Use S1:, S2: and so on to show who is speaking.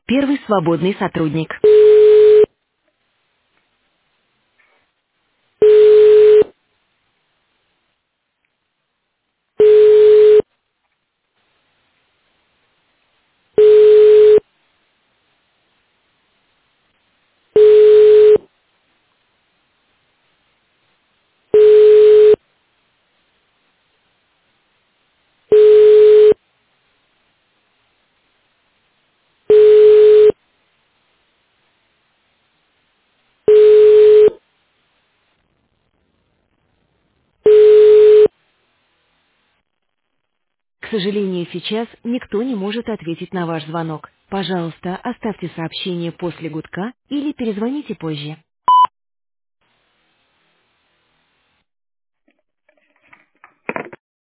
S1: Первый свободный сотрудник. К сожалению, сейчас никто не может ответить на ваш звонок. Пожалуйста, оставьте сообщение после гудка или перезвоните позже.